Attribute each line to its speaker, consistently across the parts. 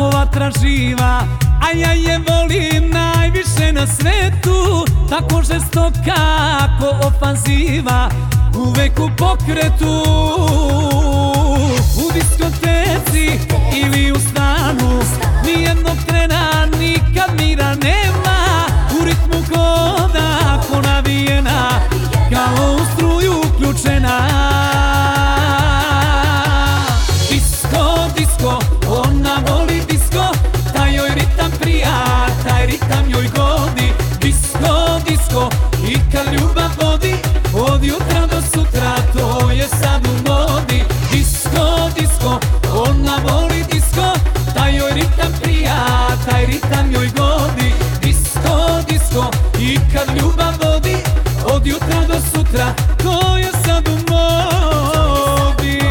Speaker 1: ko vatra živa, a ja je volim najviše na svetu. Tako žestoka ko ofanziva, uvek u pokretu. U diskoteci ili u stanu, nijednog trena nikad mira nema. U ritmu koda ko navijena, kao u struju uključena. Disko, disko, ona voli disko, taj joj ritam prija, taj ritam joj godi. Disko, disko, i kad ljubav vodi, od jutra do sutra, to je sad u modi. Disko, disko, ona voli disko, taj joj ritam prija, taj ritam joj godi. Disko, disko, i kad ljubav vodi, od jutra do sutra, to je sad u modi.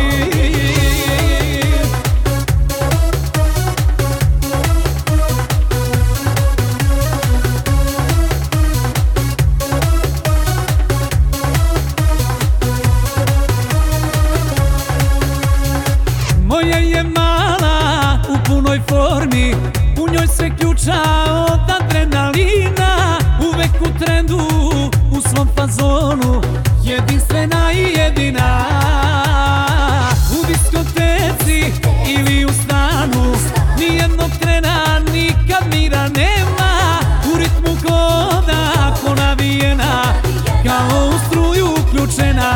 Speaker 1: Moja je mala u punoj formi, u njoj se ključa od adrenalina. Uvek u trendu, u svom fazonu, jedinstvena i jedina. U diskoteci ili u stanu, nijednog trena nikad mira nema. U ritmu koda ko navijena, kao u struju uključena.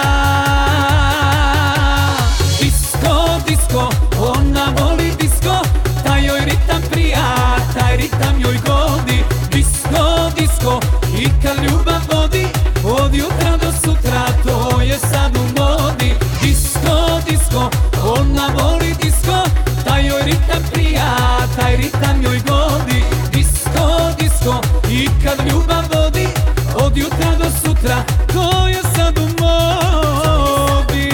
Speaker 1: Disko, ona voli disko, taj joj ritam prija, taj ritam joj godi. Disko, disko, i kad ljubav vodi, od jutra do sutra, to je sad u modi. Disko, disko, ona voli disko, taj joj ritam prija, taj ritam joj godi. Disko, disko, i kad ljubav vodi, od jutra do sutra, to je sad u modi.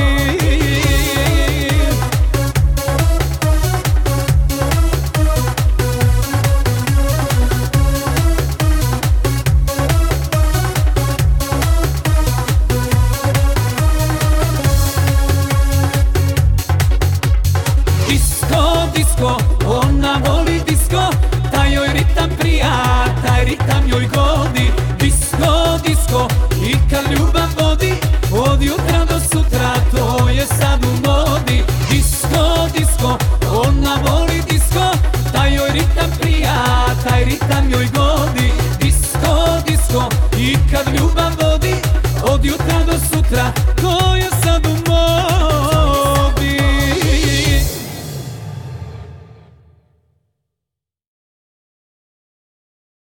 Speaker 1: Disko, ona voli disko, taj joj ritam prija, taj ritam joj godi. Disko, disko, i kad ljubav vodi, od jutra do sutra, to je sad u modi. Disko, disko, ona voli disko, taj joj ritam prija, taj ritam joj godi. Disko, disko, i kad ljubav vodi, od jutra do sutra, to